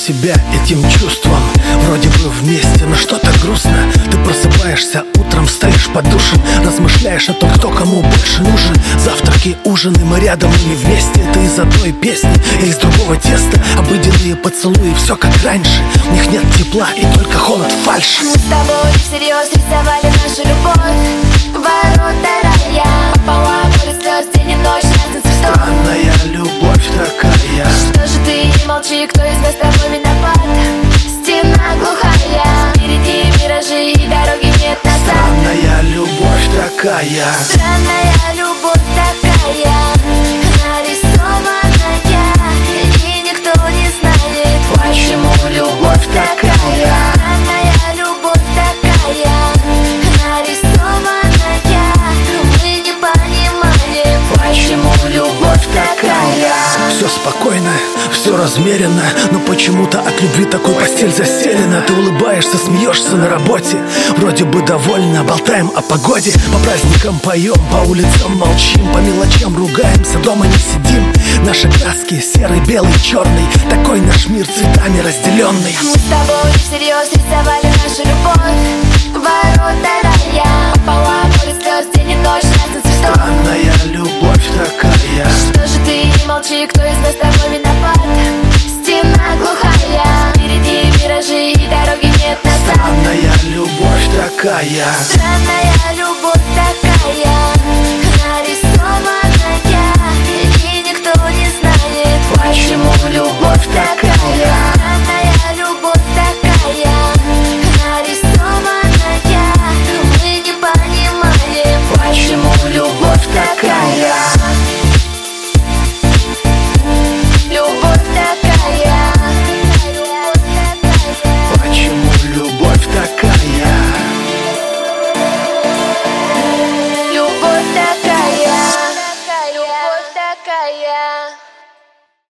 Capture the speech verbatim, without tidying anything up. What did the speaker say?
себя этим чувством. Вроде бы вместе, но что-то грустно. Ты просыпаешься утром, стоишь под душем, размышляешь о том, кто кому больше нужен. Завтраки, ужины, мы рядом, мы не вместе. Это из одной песни или из другого теста. Обыденные поцелуи, все как раньше. В них нет тепла и только холод, фальшь. Мы с тобой всерьез рисовали нашу любовь, ворота рая. По лаву слез, день и ночь, разница в том. Странная любовь такая. Что же ты не молчи, кто из нас с тобой виноват? Стена глухая, впереди миражи и дороги нет назад. Странная любовь такая. Странная любовь такая, нарисованная, и никто не знает, почему любовь такая. Странная любовь такая, нарисованная, мы не понимаем, почему любовь такая. Все спокойно, все размеренно, но почему-то от любви такой постель застелена. Ты улыбаешься, смеешься на работе, вроде бы довольна, болтаем о погоде. По праздникам поем, по улицам молчим, по мелочам ругаемся, дома не сидим. Наши краски серый, белый, черный, такой наш мир цветами разделенный. Мы с тобой всерьез рисовали нашу любовь, ворота рая. По лаву слез, день и ночь, разница в том. Странная любовь такая. Что же ты не молчи, кто из нас с тобой виноват? Стена глухая, впереди миражи и дороги нет назад. Странная любовь такая. Странная